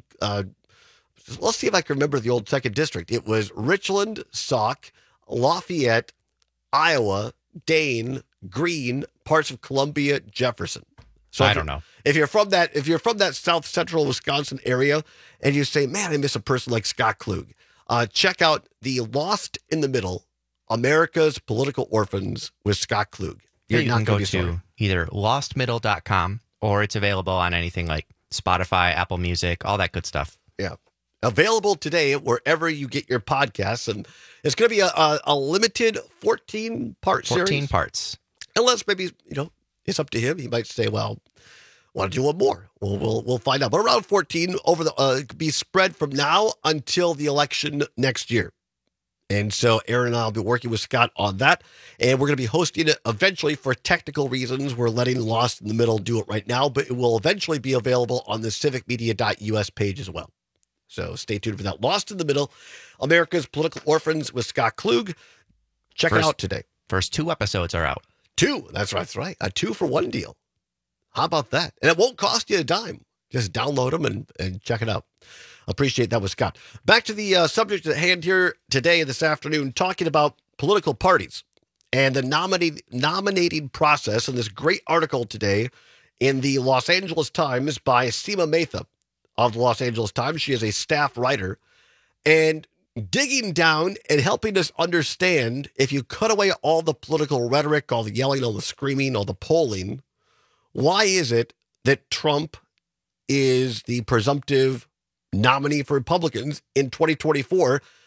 let's see if I can remember the old 2nd District. It was Richland, Sauk, Lafayette, Iowa, Dane, Greene, parts of Columbia, Jefferson. So I don't know. If you're from that south central Wisconsin area and you say, man, I miss a person like Scott Klug, check out the Lost in the Middle, America's Political Orphans with Scott Klug. You can go to either lostmiddle.com, or it's available on anything like Spotify, Apple Music, all that good stuff. Yeah. Available today wherever you get your podcasts. And it's going to be a limited 14-part series. 14 parts. Unless maybe, you know, it's up to him. He might say, well, I want to do one more. We'll find out. But around 14 it could be spread from now until the election next year. And so Aaron and I will be working with Scott on that. And we're going to be hosting it eventually. For technical reasons, we're letting Lost in the Middle do it right now, but it will eventually be available on the civicmedia.us page as well. So stay tuned for that. Lost in the Middle, America's Political Orphans with Scott Klug. Check it out today. First 2 episodes are out. 2. That's right. A 2-for-1 deal. How about that? And it won't cost you a dime. Just download them and check it out. Appreciate that with Scott. Back to the subject at hand here today, this afternoon, talking about political parties and the nominating process. And this great article today in the Los Angeles Times by Seema Mehta of the Los Angeles Times. She is a staff writer, and digging down and helping us understand, if you cut away all the political rhetoric, all the yelling, all the screaming, all the polling, why is it that Trump is the presumptive nominee for Republicans in 2024?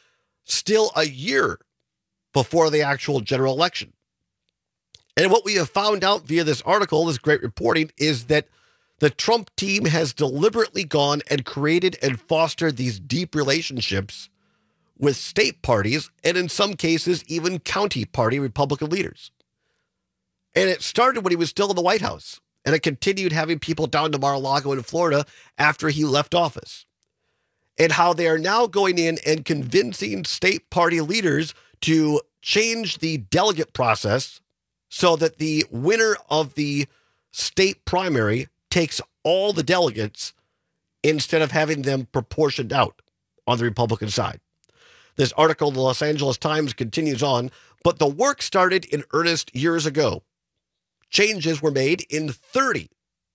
still a year before the actual general election. And what we have found out via this article, this great reporting, is that the Trump team has deliberately gone and created and fostered these deep relationships with state parties and in some cases even county party Republican leaders. And it started when he was still in the White House, and it continued having people down to Mar-a-Lago in Florida after he left office. And how they are now going in and convincing state party leaders to change the delegate process so that the winner of the state primary takes all the delegates instead of having them proportioned out on the Republican side. This article in the Los Angeles Times continues on, but the work started in earnest years ago. Changes were made in 30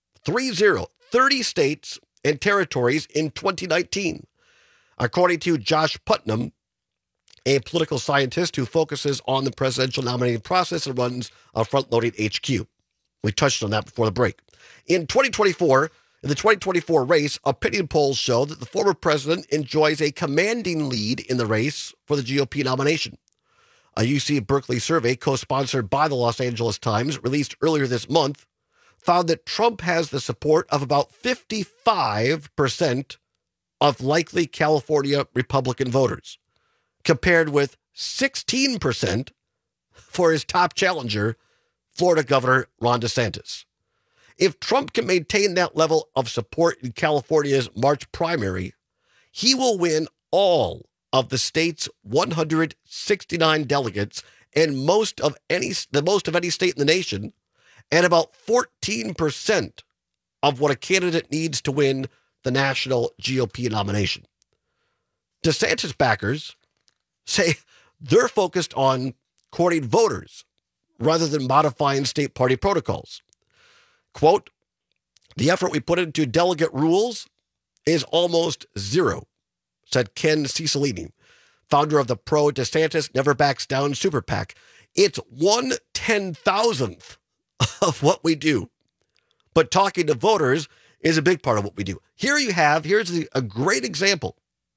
states and territories in 2019. According to Josh Putnam, a political scientist who focuses on the presidential nominating process and runs a Front-Loading HQ. We touched on that before the break. In the 2024 race, opinion polls show that the former president enjoys a commanding lead in the race for the GOP nomination. A UC Berkeley survey co-sponsored by the Los Angeles Times, released earlier this month, found that Trump has the support of about 55% of likely California Republican voters, compared with 16% for his top challenger, Florida Governor Ron DeSantis. If Trump can maintain that level of support in California's March primary, he will win all of the state's 169 delegates and most of any state in the nation, and about 14% of what a candidate needs to win the national GOP nomination. DeSantis backers say they're focused on courting voters rather than modifying state party protocols. Quote, "The effort we put into delegate rules is almost zero," said Ken Cicilline, founder of the pro-DeSantis Never Backs Down super PAC. "It's 1/10,000th of what we do. But talking to voters is a big part of what we do." Here's a great example.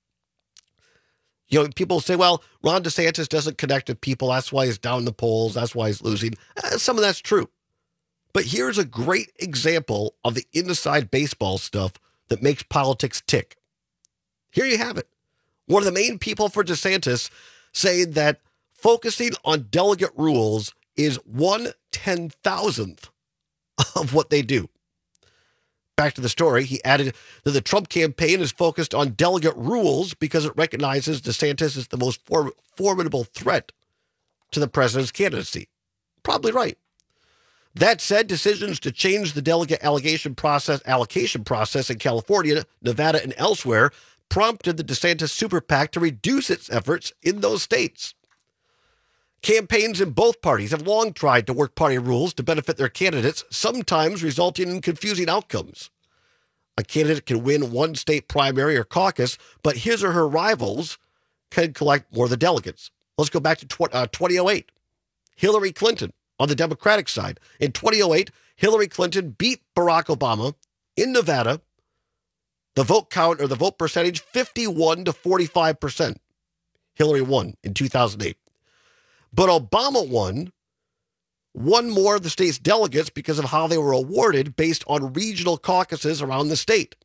You know, people say, well, Ron DeSantis doesn't connect with people. That's why he's down in the polls. That's why he's losing. Some of that's true. But here's a great example of the inside baseball stuff that makes politics tick. Here you have it. One of the main people for DeSantis saying that focusing on delegate rules is 1/10,000th of what they do. Back to the story, he added that the Trump campaign is focused on delegate rules because it recognizes DeSantis is the most formidable threat to the president's candidacy. Probably right. That said, decisions to change the delegate allocation process in California, Nevada, and elsewhere prompted the DeSantis super PAC to reduce its efforts in those states. Campaigns in both parties have long tried to work party rules to benefit their candidates, sometimes resulting in confusing outcomes. A candidate can win one state primary or caucus, but his or her rivals can collect more of the delegates. Let's go back to 2008. Hillary Clinton on the Democratic side. In 2008, Hillary Clinton beat Barack Obama in Nevada. The vote count or the vote percentage, 51 to 45%. Hillary won in 2008. But Obama won more of the state's delegates because of how they were awarded based on regional caucuses around the state.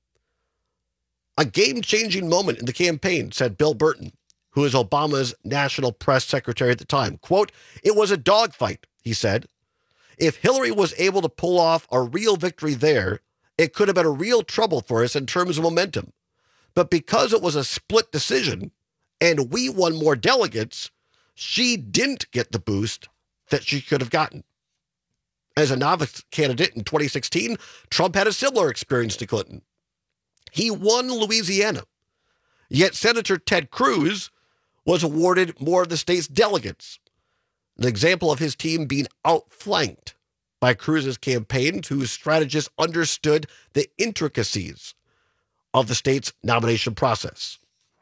A game-changing moment in the campaign, said Bill Burton, who is Obama's national press secretary at the time. Quote, "It was a dogfight," he said. "If Hillary was able to pull off a real victory there, it could have been a real trouble for us in terms of momentum. But because it was a split decision and we won more delegates, she didn't get the boost that she could have gotten." As a novice candidate in 2016, Trump had a similar experience to Clinton. He won Louisiana, yet Senator Ted Cruz was awarded more of the state's delegates. An example of his team being outflanked by Cruz's campaign, whose strategists understood the intricacies of the state's nomination process.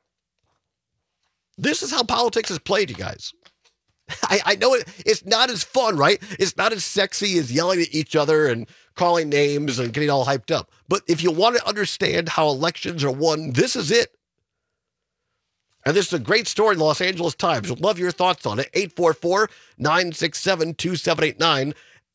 This is how politics is played, you guys. I know it's not as fun, right? It's not as sexy as yelling at each other and calling names and getting all hyped up. But if you want to understand how elections are won, this is it. And this is a great story in the Los Angeles Times. Would love your thoughts on it. 844-967-2789.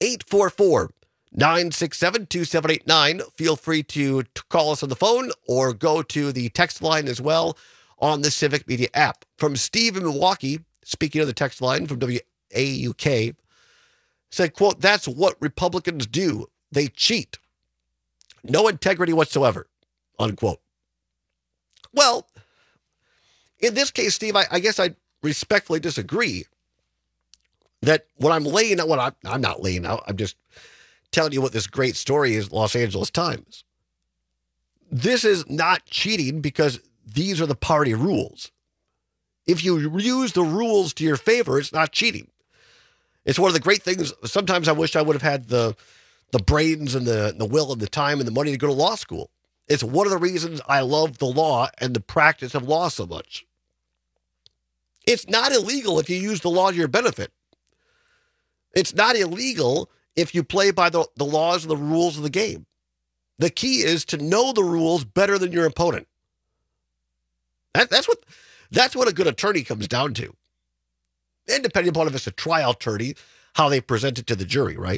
844-967-2789. Feel free to call us on the phone or go to the text line as well on the Civic Media app. From Steve in Milwaukee, speaking of the text line from WAUK, said, quote, "That's what Republicans do. They cheat. No integrity whatsoever," unquote. Well, in this case, Steve, I guess I respectfully disagree that what I'm laying out, I'm not laying out, I'm just telling you what this great story is, Los Angeles Times. This is not cheating because these are the party rules. If you use the rules to your favor, it's not cheating. It's one of the great things. Sometimes I wish I would have had the brains and the will and the time and the money to go to law school. It's one of the reasons I love the law and the practice of law so much. It's not illegal if you use the law to your benefit. It's not illegal if you play by the laws and the rules of the game. The key is to know the rules better than your opponent. That's what a good attorney comes down to. And depending upon if it's a trial attorney, how they present it to the jury, right?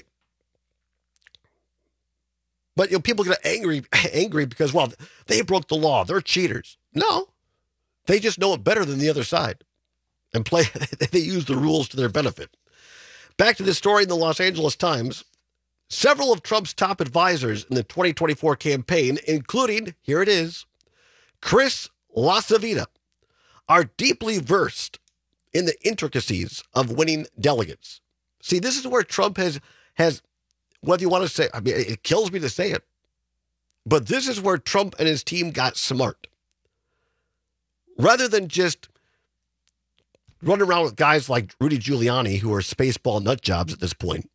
But people get angry because, well, they broke the law. They're cheaters. No, they just know it better than the other side and they use the rules to their benefit. Back to this story in the Los Angeles Times. Several of Trump's top advisors in the 2024 campaign, including, here it is, Chris LaCivita, are deeply versed in the intricacies of winning delegates. See, this is where Trump has whether you want to say, I mean, it kills me to say it, but this is where Trump and his team got smart. Rather than just run around with guys like Rudy Giuliani, who are spaceball nut jobs at this point,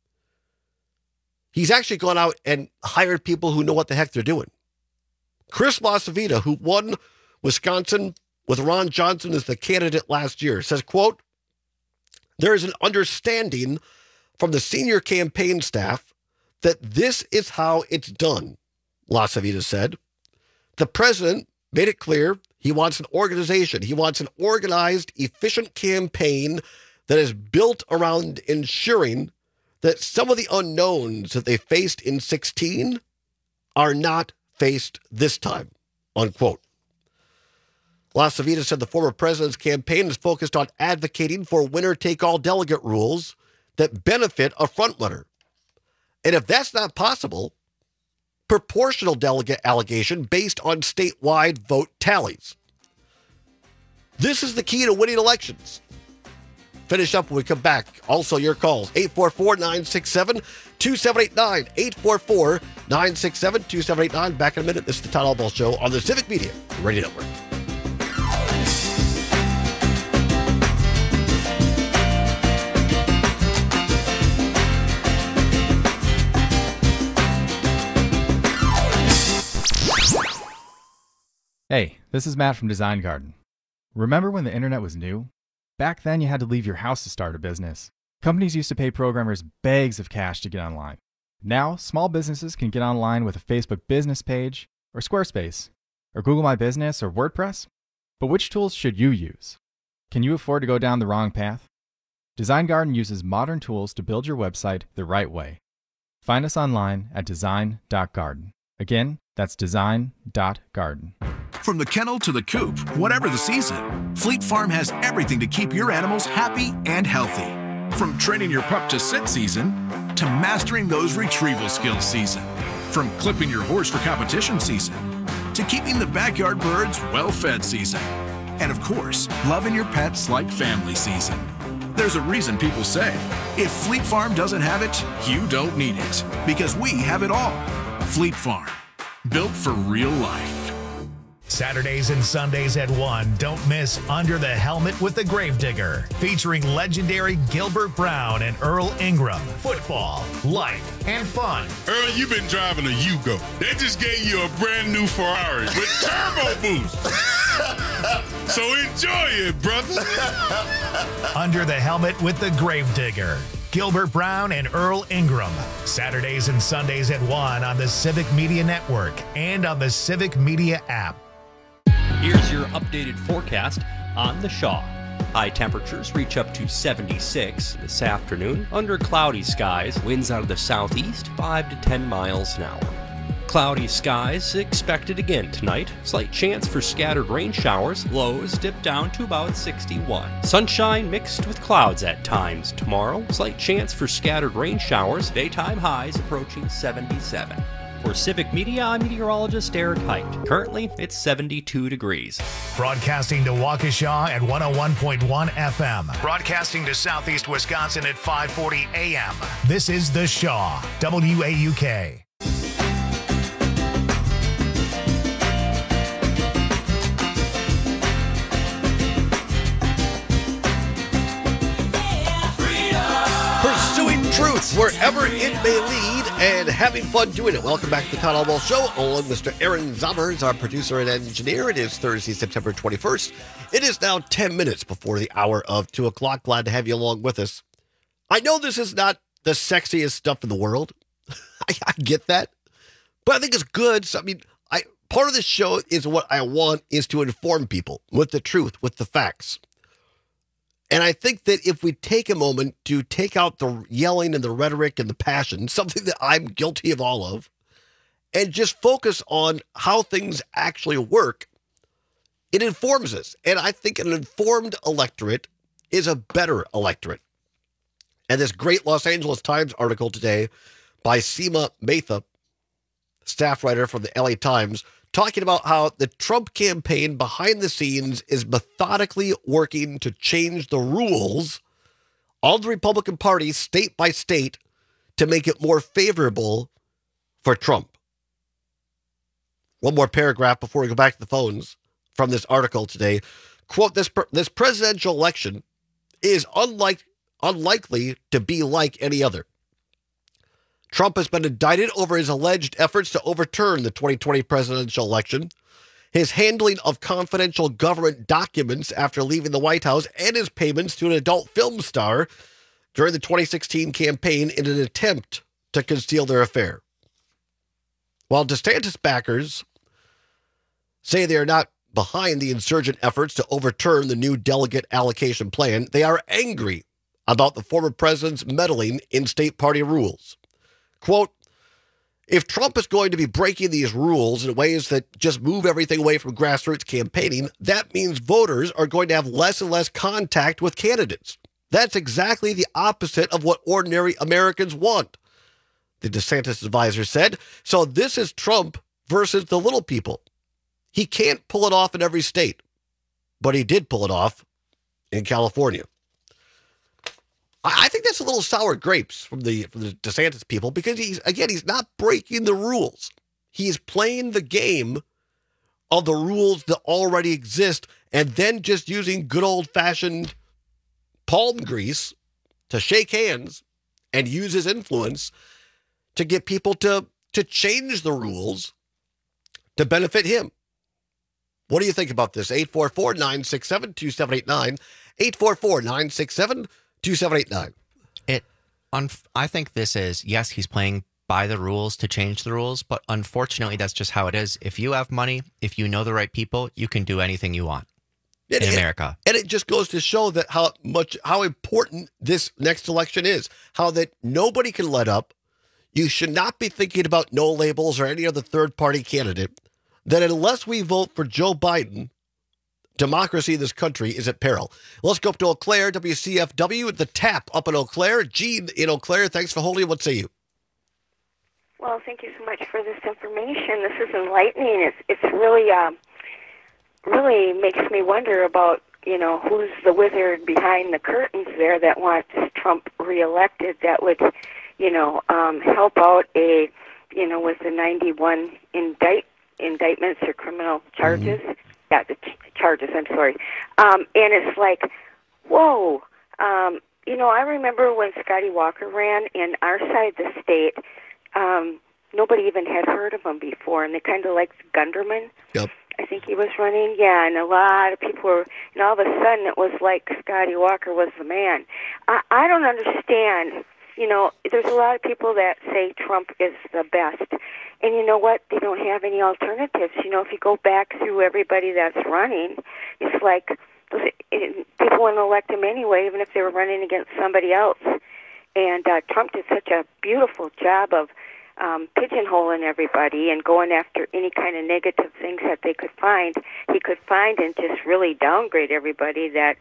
he's actually gone out and hired people who know what the heck they're doing. Chris LaCivita, who won Wisconsin with Ron Johnson as the candidate last year, says, quote, "There is an understanding from the senior campaign staff that this is how it's done," LaCivita said. "The president made it clear he wants an organization. He wants an organized, efficient campaign that is built around ensuring that some of the unknowns that they faced in 2016 are not faced this time," unquote. LaCivita said the former president's campaign is focused on advocating for winner-take-all delegate rules that benefit a frontrunner. And if that's not possible, proportional delegate allocation based on statewide vote tallies. This is the key to winning elections. Finish up when we come back. Also, your calls, 844-967-2789, 844-967-2789. Back in a minute. This is the Todd Albaugh Show on the Civic Media Radio Network. Hey, this is Matt from Design Garden. Remember when the internet was new? Back then, you had to leave your house to start a business. Companies used to pay programmers bags of cash to get online. Now, small businesses can get online with a Facebook business page, or Squarespace, or Google My Business, or WordPress. But which tools should you use? Can you afford to go down the wrong path? Design Garden uses modern tools to build your website the right way. Find us online at design.garden. Again, that's design.garden. From the kennel to the coop, whatever the season, Fleet Farm has everything to keep your animals happy and healthy. From training your pup to sit season, to mastering those retrieval skills season. From clipping your horse for competition season, to keeping the backyard birds well-fed season. And of course, loving your pets like family season. There's a reason people say, if Fleet Farm doesn't have it, you don't need it. Because we have it all. Fleet Farm, built for real life. Saturdays and Sundays at 1, don't miss Under the Helmet with the Gravedigger, featuring legendary Gilbert Brown and Earl Ingram. Football, life, and fun. Earl, you've been driving a Yugo. They just gave you a brand new Ferrari with turbo boost. So enjoy it, brother. Under the Helmet with the Gravedigger. Gilbert Brown and Earl Ingram. Saturdays and Sundays at 1 on the Civic Media Network and on the Civic Media app. Here's your updated forecast on the Shaw. High temperatures reach up to 76 this afternoon under cloudy skies. Winds out of the southeast 5 to 10 miles an hour. Cloudy skies expected again tonight. Slight chance for scattered rain showers. Lows dip down to about 61. Sunshine mixed with clouds at times tomorrow. Slight chance for scattered rain showers. Daytime highs approaching 77. For Civic Media, I'm meteorologist Eric Height. Currently, it's 72 degrees. Broadcasting to Waukesha at 101.1 FM. Broadcasting to Southeast Wisconsin at 540 AM. This is The Shaw, WAUK. Pursuing truth wherever it may lead and having fun doing it. Welcome back to the Todd Alwell Show. Along Mr. Aaron Zommers, our producer and engineer. It is Thursday, September 21st. It is now 10 minutes before the hour of 2 o'clock. Glad to have you along with us. I know this is not the sexiest stuff in the world. I get that. But I think it's good. So, part of this show is what I want is to inform people with the truth, with the facts. And I think that if we take a moment to take out the yelling and the rhetoric and the passion, something that I'm guilty of all of, and just focus on how things actually work, it informs us. And I think an informed electorate is a better electorate. And this great Los Angeles Times article today by Seema Mehta, staff writer from the LA Times, talking about how the Trump campaign behind the scenes is methodically working to change the rules of the Republican Party state by state to make it more favorable for Trump. One more paragraph before we go back to the phones from this article today. Quote, this presidential election is unlikely to be like any other. Trump has been indicted over his alleged efforts to overturn the 2020 presidential election, his handling of confidential government documents after leaving the White House, and his payments to an adult film star during the 2016 campaign in an attempt to conceal their affair. While DeSantis backers say they are not behind the insurgent efforts to overturn the new delegate allocation plan, they are angry about the former president's meddling in state party rules. Quote, if Trump is going to be breaking these rules in ways that just move everything away from grassroots campaigning, that means voters are going to have less and less contact with candidates. That's exactly the opposite of what ordinary Americans want, the DeSantis advisor said. So this is Trump versus the little people. He can't pull it off in every state, but he did pull it off in California. I think that's a little sour grapes from the DeSantis people because he's not breaking the rules. He's playing the game of the rules that already exist and then just using good old-fashioned palm grease to shake hands and use his influence to get people to change the rules to benefit him. What do you think about this? 844-967-2789. 844-967-2789. I think this is, yes, he's playing by the rules to change the rules, but unfortunately, that's just how it is. If you have money, if you know the right people, you can do anything you want in America. And it just goes to show that how important this next election is, how that nobody can let up. You should not be thinking about no labels or any other third-party candidate, that unless we vote for Joe Biden, democracy in this country is at peril. Let's go up to Eau Claire, WCFW, the Tap up in Eau Claire. Gene in Eau Claire, thanks for holding. What say you? Well, thank you so much for this information. This is enlightening. It's really really makes me wonder about, who's the wizard behind the curtains there that wants Trump reelected, that would, help out with the 91 indictments or criminal charges. Mm-hmm. Yeah, the charges, I'm sorry. And it's like, whoa. I remember when Scotty Walker ran in our side of the state, nobody even had heard of him before, and they kind of like Gunderman. Yep. I think he was running, and a lot of people were, and all of a sudden it was like Scotty Walker was the man. I don't understand you know, there's a lot of people that say Trump is the best. And you know what? They don't have any alternatives. You know, if you go back through everybody that's running, it's like people want to elect him anyway, even if they were running against somebody else. And Trump did such a beautiful job of pigeonholing everybody and going after any kind of negative things that he could find and just really downgrade everybody. That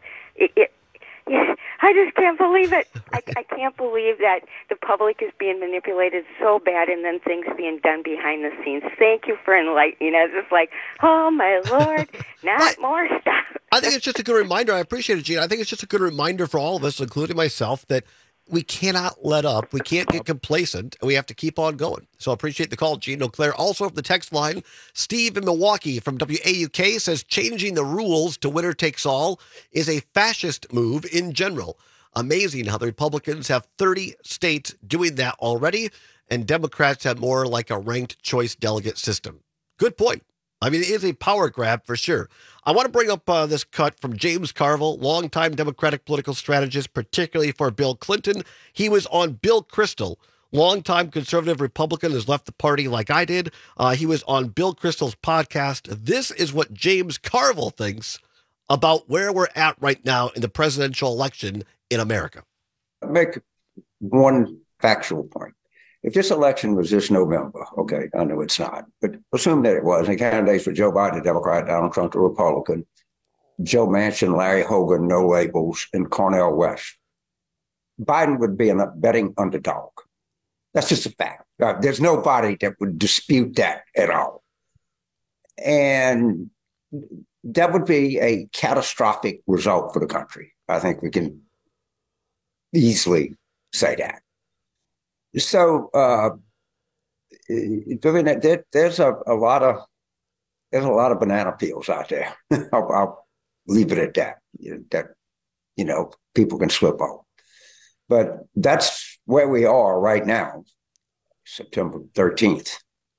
I just can't believe it. I can't believe that the public is being manipulated so bad and then things being done behind the scenes. Thank you for enlightening us. It's like, oh, my Lord, not more stuff. I think it's just a good reminder. I appreciate it, Gene. I think it's just a good reminder for all of us, including myself, that we cannot let up. We can't get complacent. We have to keep on going. So I appreciate the call, Gene Eau Claire. Also from the text line, Steve in Milwaukee from WAUK says changing the rules to winner takes all is a fascist move in general. Amazing how the Republicans have 30 states doing that already, and Democrats have more like a ranked choice delegate system. Good point. I mean, it is a power grab for sure. I want to bring up this cut from James Carville, longtime Democratic political strategist, particularly for Bill Clinton. He was on Bill Kristol, longtime conservative Republican, has left the party like I did. He was on Bill Kristol's podcast. This is what James Carville thinks about where we're at right now in the presidential election in America. I'll make one factual point. If this election was this November, okay, I know it's not, but assume that it was, and candidates were Joe Biden, the Democrat, Donald Trump, the Republican, Joe Manchin, Larry Hogan, no labels, and Cornel West, Biden would be a betting underdog. That's just a fact. There's nobody that would dispute that at all. And that would be a catastrophic result for the country. I think we can easily say that. So, there's a lot of banana peels out there. I'll leave it at that. That people can slip on. But that's where we are right now, September 13th,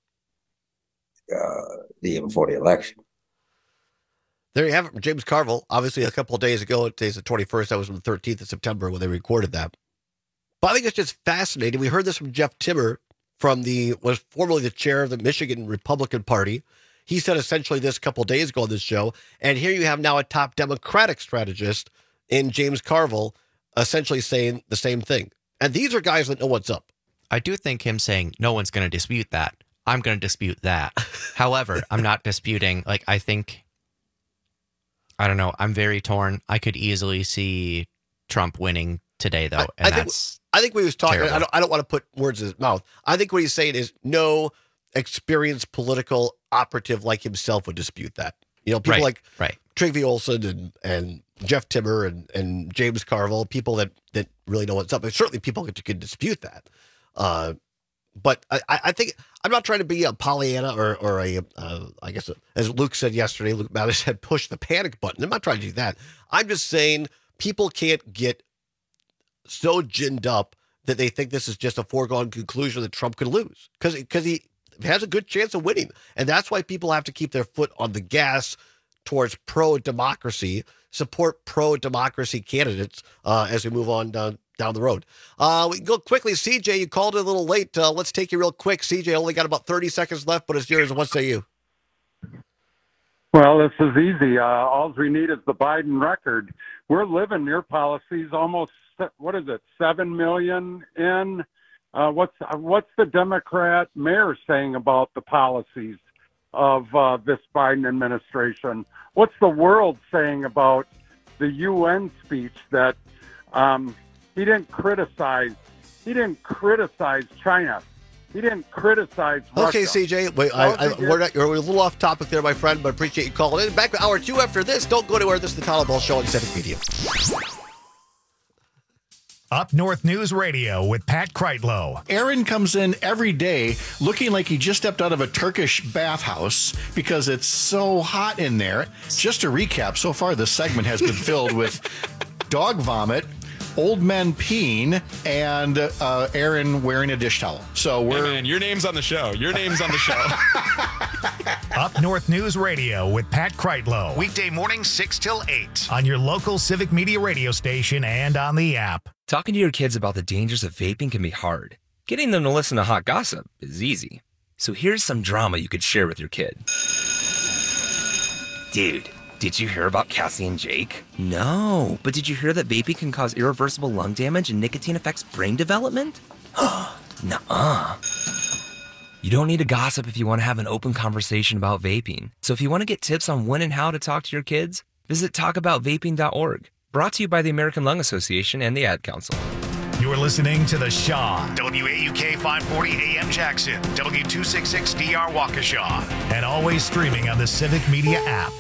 the year before the election. There you have it from James Carville. Obviously, a couple of days ago, today's the 21st. That was on the 13th of September when they recorded that. But I think it's just fascinating. We heard this from Jeff Timmer, was formerly the chair of the Michigan Republican Party. He said essentially this a couple of days ago on this show. And here you have now a top Democratic strategist in James Carville essentially saying the same thing. And these are guys that know what's up. I do think him saying no one's going to dispute that. I'm going to dispute that. However, I'm not disputing. I don't know. I'm very torn. I could easily see Trump winning today, though. And I think what he was talking, I don't want to put words in his mouth. I think what he's saying is no experienced political operative like himself would dispute that. People like Trygve Olsen and Jeff Timmer and James Carville, people that really know what's up. And certainly people could dispute that. But I think I'm not trying to be a Pollyanna or I guess, as Luke said yesterday, Luke Mattis said, push the panic button. I'm not trying to do that. I'm just saying people can't get so ginned up that they think this is just a foregone conclusion that Trump could lose because he has a good chance of winning. And that's why people have to keep their foot on the gas towards pro-democracy, support pro-democracy candidates as we move on down the road. We can go quickly. CJ, you called it a little late. Let's take you real quick. CJ, only got about 30 seconds left, but it's yours. What say you? Well, this is easy. All we need is the Biden record. We're living near policies almost, 7 million in? What's the Democrat mayor saying about the policies of this Biden administration? What's the world saying about the UN speech that he didn't criticize China? He didn't criticize Russia. Okay, CJ, wait, we're a little off topic there, my friend, but appreciate you calling in. Back to hour 2 after this. Don't go anywhere. This is the Tyler Ball Show on Civic Media. Up North News Radio with Pat Kreitlow. Aaron comes in every day looking like he just stepped out of a Turkish bathhouse because it's so hot in there. Just to recap, so far this segment has been filled with dog vomit, old men peeing, and Aaron wearing a dish towel. So hey man, your name's on the show. Up North News Radio with Pat Kreitlow. Weekday mornings 6 till 8 on your local Civic Media radio station and on the app. Talking to your kids about the dangers of vaping can be hard. Getting them to listen to hot gossip is easy. So here's some drama you could share with your kid. Dude, did you hear about Cassie and Jake? No, but did you hear that vaping can cause irreversible lung damage and nicotine affects brain development? Nuh-uh. You don't need to gossip if you want to have an open conversation about vaping. So if you want to get tips on when and how to talk to your kids, visit talkaboutvaping.org. Brought to you by the American Lung Association and the Ad Council. You're listening to The Shaw, WAUK 540 AM Jackson, W266DR Waukesha, and always streaming on the Civic Media app.